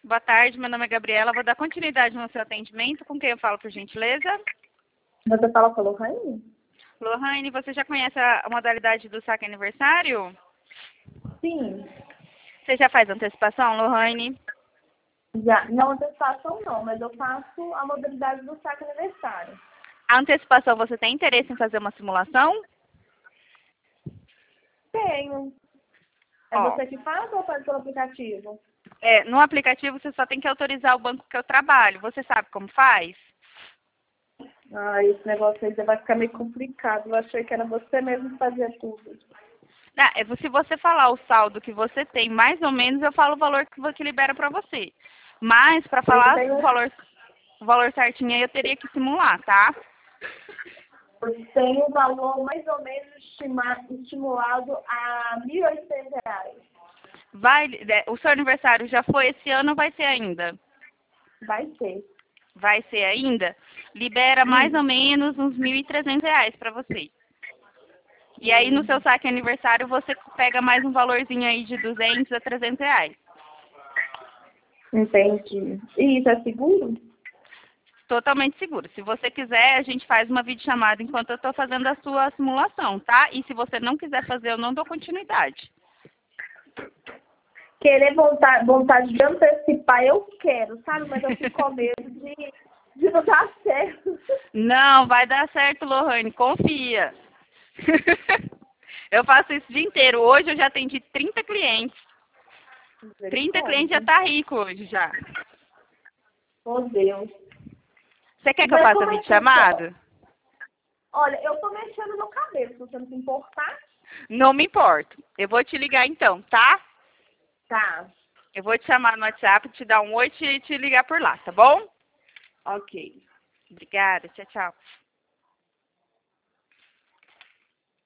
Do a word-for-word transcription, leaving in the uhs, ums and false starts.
Boa tarde, meu nome é Gabriela. Vou dar continuidade no seu atendimento. Com quem eu falo, por gentileza? Você fala com a Lohane? Lohane, você já conhece a modalidade do saque aniversário? Sim. Você já faz antecipação, Lohane? Já. Não antecipação não, mas eu faço a modalidade do saque aniversário. A antecipação, você tem interesse em fazer uma simulação? Tenho. É Ó, você que faz ou faz pelo aplicativo? é, no aplicativo você só tem que autorizar o banco que eu trabalho. Você sabe como faz? Ah, esse negócio aí já vai ficar meio complicado. Eu achei que era você mesmo que fazia tudo. Ah, é, se você falar o saldo que você tem, mais ou menos, eu falo o valor que, vo- que libera para você. Mas, para Eu falar o tenho, valor, o valor certinho aí, eu teria que simular, tá? eu tenho um valor mais ou menos estima, estimulado a mil e oitocentos reais. Vai, é, o seu aniversário já foi esse ano ou vai ser ainda? Vai ser. Vai ser ainda? Libera mais ou Sim. menos uns mil e trezentos reais para você. E aí, no seu saque aniversário, você pega mais um valorzinho aí de duzentos a trezentos reais. Entendi. E isso é seguro? Totalmente seguro. Se você quiser, a gente faz uma videochamada enquanto eu estou fazendo a sua simulação, tá? E se você não quiser fazer, eu não dou continuidade. Querer vontade, vontade de antecipar, eu quero, sabe? Mas eu fico com medo de, de não dar certo. Não, vai dar certo, Lohane, confia. Eu faço isso o dia inteiro. Hoje eu já atendi trinta clientes. trinta clientes já Misericórdia. tá rico hoje já. Oh, Deus. Você quer que eu Mas faça a como é que funciona? videochamada? Olha, eu tô mexendo no cabelo, se você não se importar. Não me importo. Eu vou te ligar então, tá? Tá, Eu vou te chamar no WhatsApp, te dar um oi e te, te ligar por lá, tá bom? ok. Obrigada, tchau, tchau.